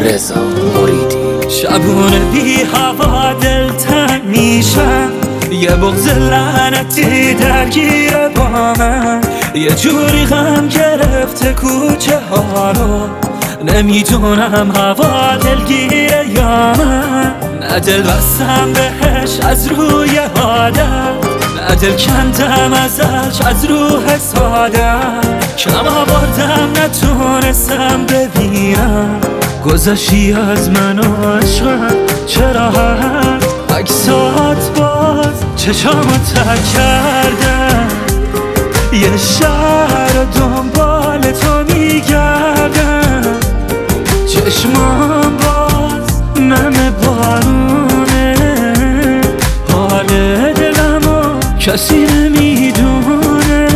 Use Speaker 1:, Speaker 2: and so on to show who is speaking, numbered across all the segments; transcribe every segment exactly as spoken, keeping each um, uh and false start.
Speaker 1: رضا مریدی.
Speaker 2: شبونه بی هوا دلتنگ میشم، یه بغض لعنتی درگیره با من، یه جوری غم گرفته کوچه ها رو، نمیدونم هوا دلگیره یا من. نه دل بستم بهش از روی عادت، نه دل کندم ازش از روح سادت، کم آوردم نتونستم ببینم گذشتی از من و عشقم. چرا هست عکسات باز چشامو تک کردم، یه شهر دنبال تو میگردم، چشمام باز نم بارونه، حال دلمو کسی نمیدونه.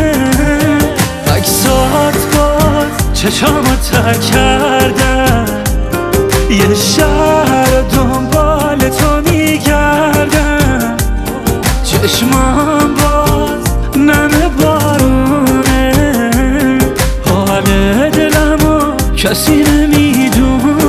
Speaker 2: عکسات باز چشامو تک کردم، یه شهر دنبال تو میگردم، چشمام باز نم بارونه، حال دلمو کسی نمیدونه.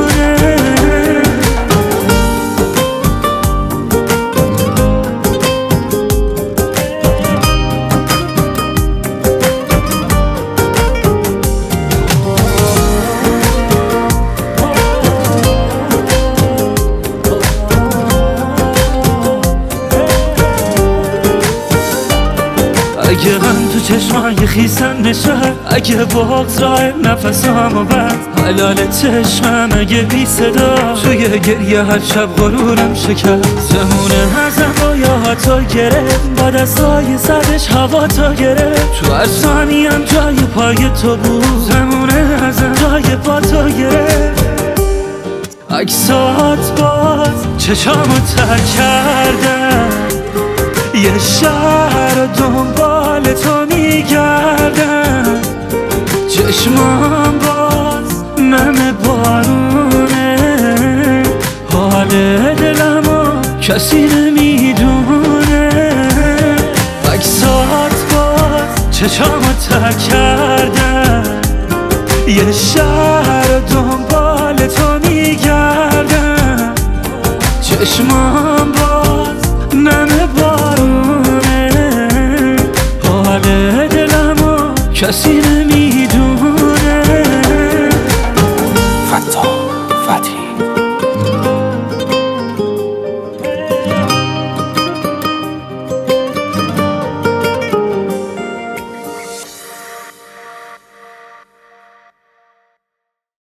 Speaker 2: اگه غم تو چشمای خیسم نشه، اگه بغض راه نفسامو بست، حلال چشمم اگه بی صدا توی گریه هر شب غرورم شکست. زمونه ازم با یاهاتو گرفت، با دستای سرش هوا تا گرفت، تو هر ثانیم جای پای تو بود، زمونه ازم جای پا تو گرفت. عکسات باز چشامو تک کردم، یه شهر دنبال تو میگردم، چشمام باز نم بارونه، حال دلمو کسی نمیدونه. عکسات باز چشامو تک کردم، یه شهر دنبال تو میگردم، چشمام باز نم بارونه، حال دلمو کسی